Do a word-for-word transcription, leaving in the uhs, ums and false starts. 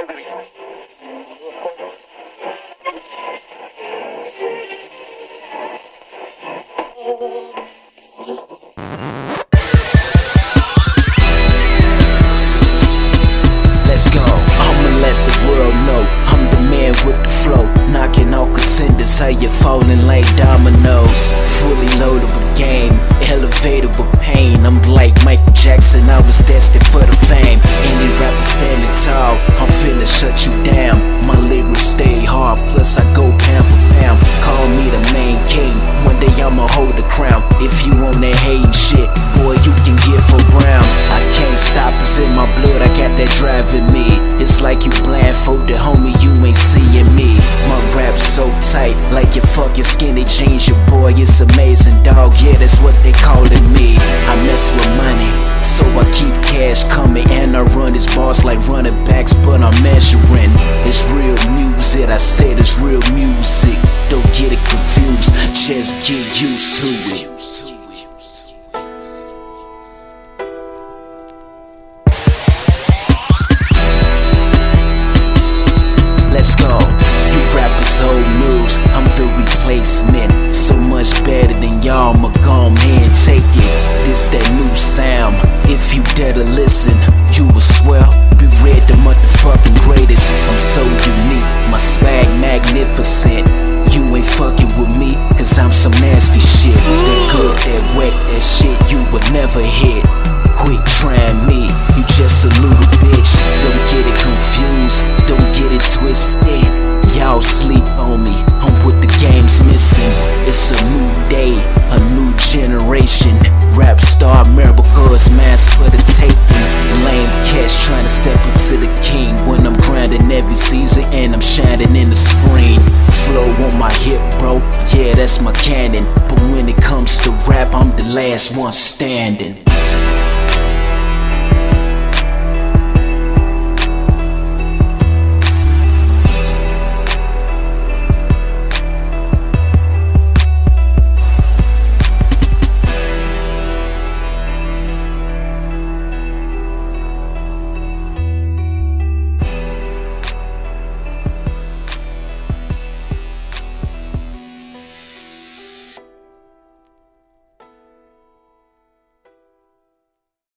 Let's go. I'ma let the world know I'm the man with the flow, knocking all contenders, how you falling like dominoes. Fully loaded with game, elevated with pain. I'm like Michael Jackson, I was destined for the fame. Any rapper standing tall, I'm finna shut you down. My lyrics stay hard, plus I go pound for pound. Call me the main king, one day I'ma hold the crown. If you on that hating shit, boy, you can give a round. I can't stop, it's in my blood, I got that drive in me. It's like you blindfolded, homie, you ain't seeing me. My rap's so tight, like your fucking skinny jeans. Your boy is amazing, dog, yeah, that's what they calling me. I mess with money, so I keep cash coming. And I run his bars like running backs, but I'm measuring. It's real music, I said it's real music. Don't get it confused, just get used to it. Let's go. You rappers old news, I'm the replacement. So much better than y'all, I'ma go ahead and take it. This that new sound, if you dare to listen, you will swear, be read the motherfucking greatest. I'm so unique, my swag magnificent. You ain't fucking with me, cause I'm some nasty shit. That good, that wet, that shit you would never hit. Quit trying me, you just a little bitch. Don't get it confused, don't get it twisted. Y'all sleep on me, I'm what the game's missing. It's a new day, a new generation. Rap star America is mass for the taking. Lame cats trying to step into the king. When I'm grinding every season and I'm shining in the spring. Flow on my hip, bro, yeah, that's my canon. But when it comes to rap, I'm the last one standing.